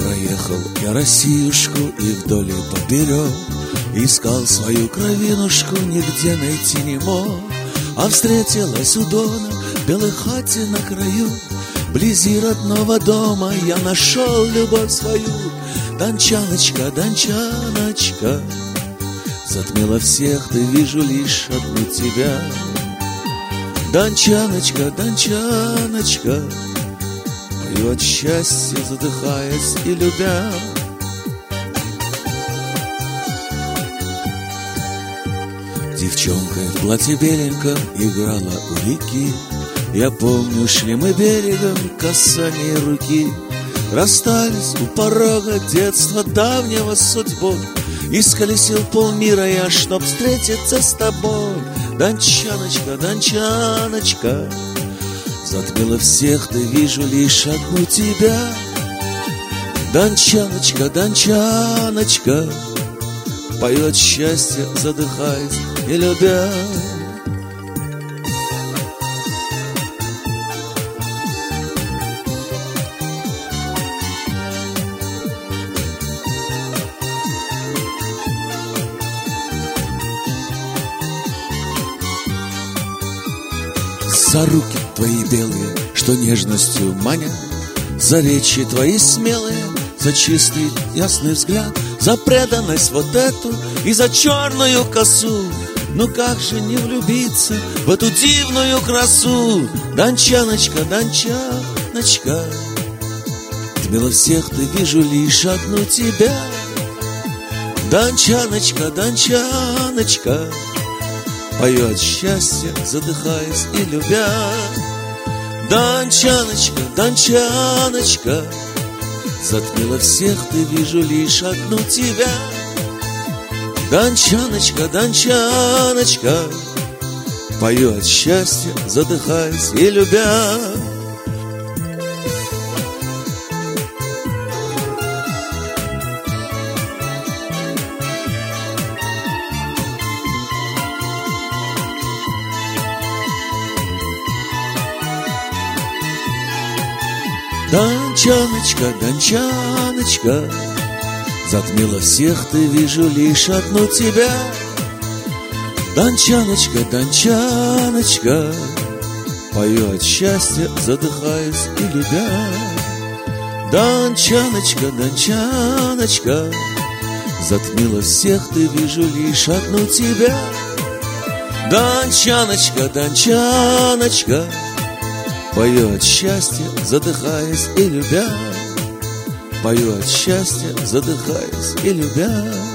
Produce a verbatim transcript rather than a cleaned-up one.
проехал я Россиюшку и вдоль и поперек искал свою кровинушку, нигде найти не мог. А встретилась у Дона в белой хате на краю, вблизи родного дома я нашел любовь свою. Дончаночка, дончаночка, затмила всех, ты вижу лишь одну тебя. Дончаночка, дончаночка, пою от счастья, задыхаясь и любя. Девчонка в платье беленьком играла у реки. Я помню, шли мы берегом, касание руки. Расстались у порога детства давнего с судьбой. Исколесил полмира я, чтоб встретиться с тобой. Дончаночка, дончаночка, затмила всех, ты вижу лишь одну тебя. Дончаночка, дончаночка, пою от счастья, задыхаясь и любя. За руки твои белые, что нежностью манят, за речи твои смелые, за чистый ясный взгляд, за преданность вот эту и за черную косу. Ну как же не влюбиться в эту дивную красу? Дончаночка, дончаночка, отмела всех, ты вижу лишь одну тебя. Дончаночка, дончаночка, пою от счастья, задыхаясь и любя. Дончаночка, дончаночка, затмила всех, ты вижу лишь одну тебя. Дончаночка, дончаночка, пою от счастья, задыхаясь и любя. Дончаночка, дончаночка, затмила всех, ты вижу лишь одну тебя. Дончаночка, дончаночка, пою от счастья, задыхаясь и любя. Дончаночка, дончаночка, затмила всех, ты вижу лишь одну тебя. Дончаночка, дончаночка, пою от счастья, задыхаясь и любя. Пою от счастья, задыхаясь и любя.